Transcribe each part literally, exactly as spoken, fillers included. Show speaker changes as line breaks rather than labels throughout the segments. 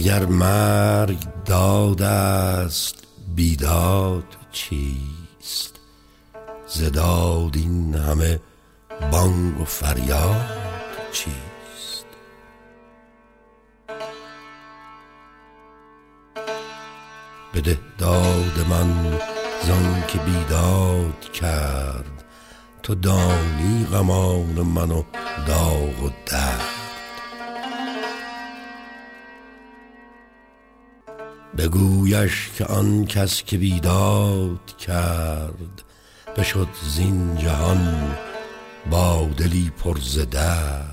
اگر مرگ داد است بیداد چیست؟ ز داد این همه بانگ و فریاد چیست؟ بده داد من زان که بیداد کرد، تو دانی غمان من و داغ و درد. بگویش که آن کس که بیداد کرد، بشد زین جهان با دلی پر ز درد.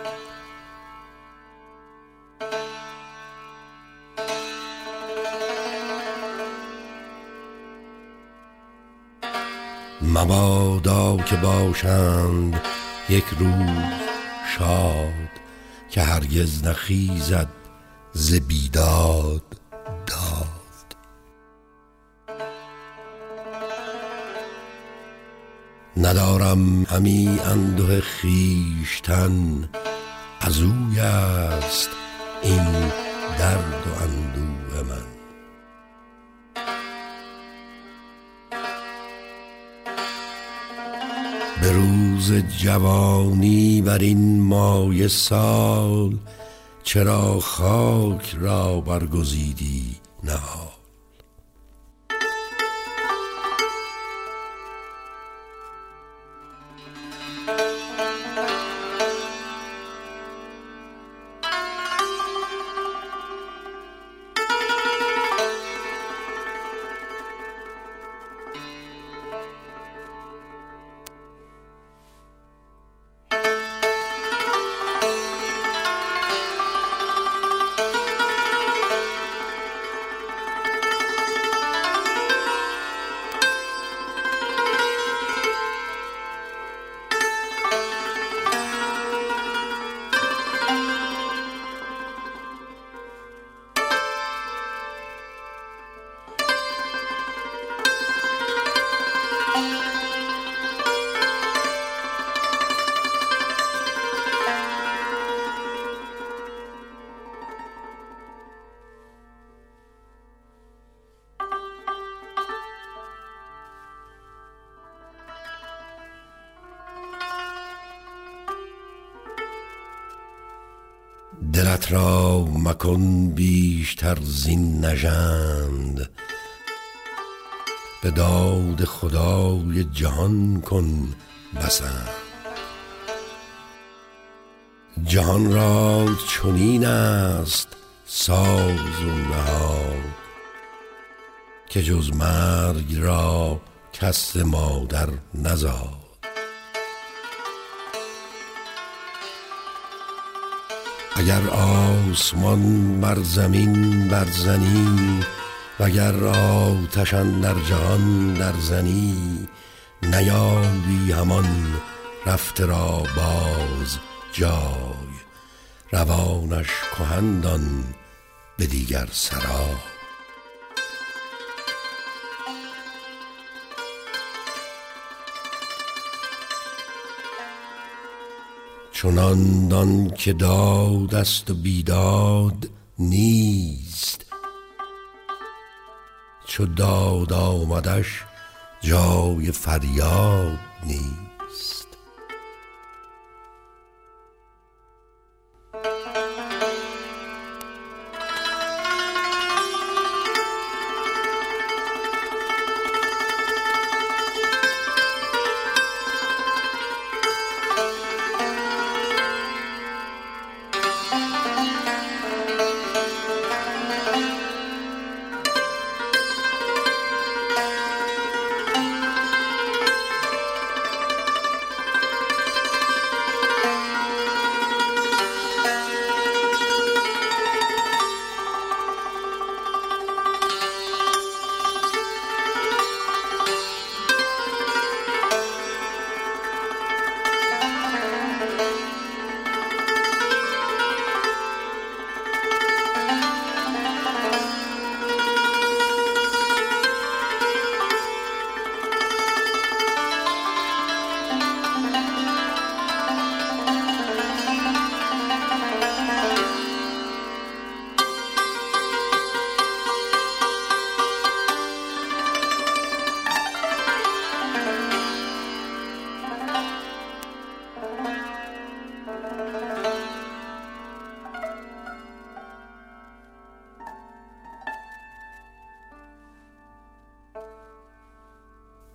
مبادا که باشند یک روز شاد، که هرگز نخیزد ز بیداد داد. ندارم همی انده خویشتن، از اوی است این درد و اندوه من. به روز جوانی بر این مایه سال، چرا خاک را برگزیدی نهال؟ دلت را مکن بیشتر زین نژند، به داد خدای جهان کن بسند. جهان را چنین است ساز و نهاد، که جز مرگ را کس مادر نزاد. اگر آسمان بر زمین برزنی، وگر آتش اندر جهان درزنی، نیابی همان رفته را باز جای، روانش کهن دان به دیگر سرای. چنان دان که داد است و بیداد نیست، چو داد آمدش جای فریاد نیست.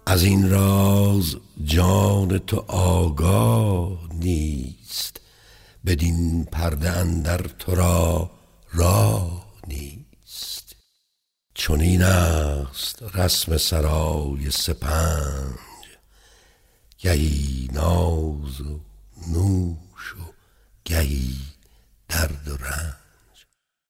از این راز جان تو آگاه نیست، بدین پرده اندر تو را راه نیست. چنین است رسم سرای سپنج، گهی ناز و نوش و گهی درد و رنج.